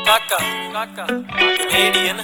Kaka, Canadian,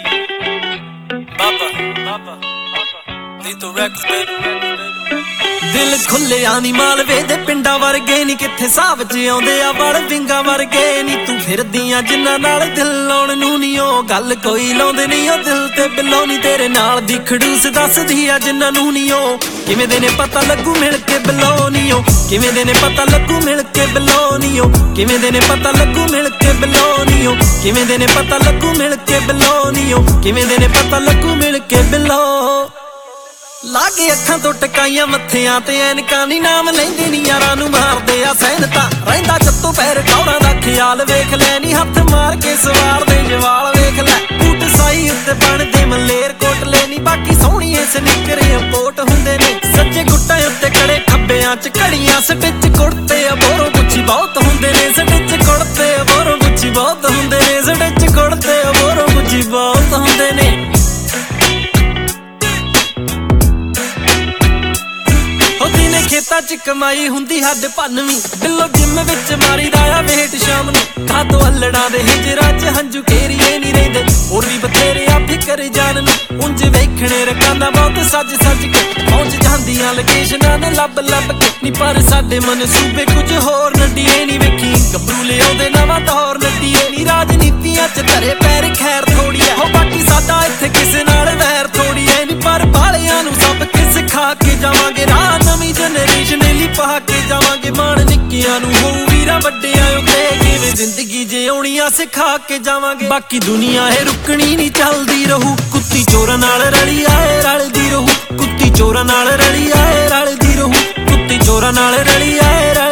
Baba, Lethal Records, baby. दिल खुलिया नी मालवे दे पिंडा वर्गे नी किथे साब च आउंदे आ वड़ विंगा वर्गे नी तू फिरदियां जिन्ना नाल दिल लाउण नू नी ओ गल कोई लाउंदे नी ओ दिल ते बिलो नी तेरे नाल दी खड़ूस दसदी आ जिन्ना नू नी ओ किवें दे ने पता लगू मिल के बिलो नी ओ किवें दे ने पता लगू मिल के बिलो नी ओ किवें दे ने पता लगू मिल के बिलो नी ओ किवें दे ने पता लगू मिल के बिलो नी ओ किवें दे ने पता लगू मिल के बिलो लागे अखां तो टकाइयां मत्थियां ते ऐनकां नी नाम लैंदे नी यारां नू मारदे आ सैनता रहिंदा जत्तों पैर कौड़ां दा ख्याल वेख लै नी हत्थ मार के सवार दे जवाल वेख लै बूट साई उत्ते बनदे मलेर कोटले नी बाकी सोहणीए सनीकरे पोट हुंदे ने सज्जे गुट्टां उत्ते कड़े खब्बियां च घड़ियां स्टिच कुड़ते अबोरों गुच्छी बहुत हुंदे ने स्टिच कुड़ते अबोरों गुच्छी बहुत हुंदे ने स्टिच कुड़ते अबोरों गुच्छी बहुत हुंदे ने खेता च कमाई हुंदी हद भनवी दिलों जिम विच मारीदा आ वेट शाम नू कादो हल्लड़ां दे हिजरां च हंजू घेरीए नी रहिंदे होर भी बथेरे आ फिकर जान नू उंज वेखणे रकांदा बहुत सज सज के पहुंच जांदियां लोकेशनां ने लब लब के नी पर साडे मनसूबे कुछ होर नड्डीए नी वेखी गबरू लिआउंदे नवां दौर नड्डीए नी राजनीतियां च धरे पैर खैर थोड़ी है हो बाकी साडा इत्थे किसे नाल वैर थोड़ी है नी पर बालियां नू सब के सिखा के जावांगे राह नवीं जनरेशन ली पा के जावांगे मान निक्कियां नू होऊ वीरां वड्डियां उत्ते किवें जिंदगी जिउणी आ सिखा के जावांगे बाकी दुनिया है रुकनी नी चलदी रहू कुत्ती चोरां नाल रली आए रलदी रहू कुत्ती चोरां नाल रली आए रलदी रहू कुत्ती चोरां नाल रली आए